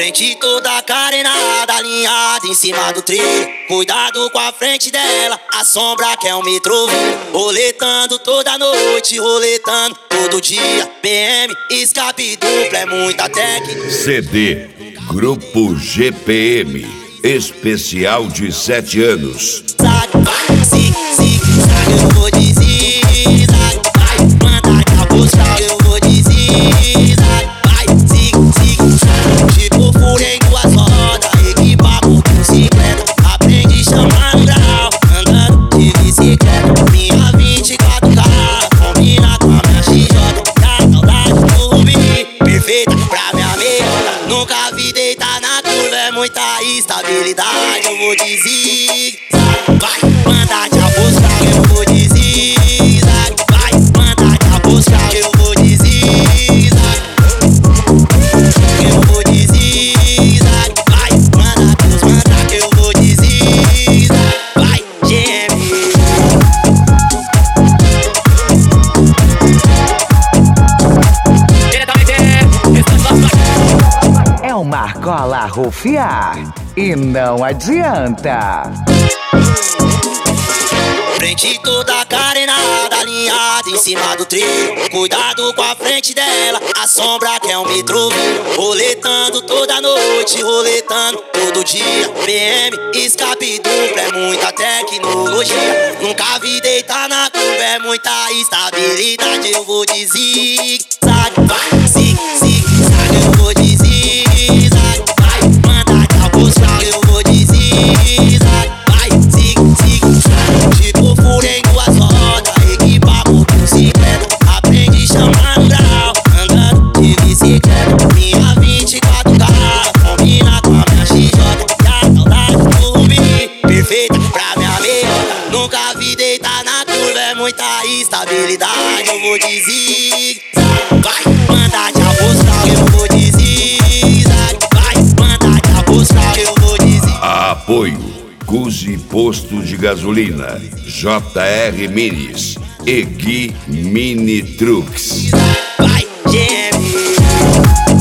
Frente toda carenada, alinhada em cima do trilho. Cuidado com a frente dela, a sombra quer um metro. Roletando toda noite, roletando todo dia. PM, escape dupla, é muita técnica. CD Grupo GPM, especial de 7 anos. Eu vou dizer, vai, manda que a busca, eu vou dizer, vai, tipo furei duas rodas, equipa motocicleta, aprende chamar no grau, andando de bicicleta, minha 24K, combina com a minha XJ, dá saudade do Rubi, perfeita pra minha meiota, nunca vi deitar na curva, é muita estabilidade, eu vou dizer, vai, manda que a busca, eu vou dizer, vai, manda que a busca, eu vou dizer, eu vou dizer, vai, manda que eu vou dizer, vai, GM. É uma argola rufiar e não adianta. Frente toda carenada, alinhada em cima do trilho. Cuidado com a frente dela, a sombra quer um metro. Roletando toda noite, roletando todo dia. PM, escape dupla, é muita tecnologia. Nunca vi deitar na curva, é muita estabilidade. Eu vou dizer, vai, zigue-zague, eu vou dizer, vai, manda que a busca, eu vou dizer, vai, zigue-zague. Tipo furei duas rodas, equipa motocicleta, aprende chamar no grau, andando de bicicleta, minha 24K, combina com a minha XJ, dá saudade do Rubi, perfeita pra minha meiota, nunca vi deitar na curva, é muita estabilidade, eu vou dizer, vai, manda que a busca, eu vou dizer, vai, manda que a busca, eu vou dizer. Apoio Cusi Posto de Gasolina, JR Minis e Gui Mini Trucks. Vai, GM.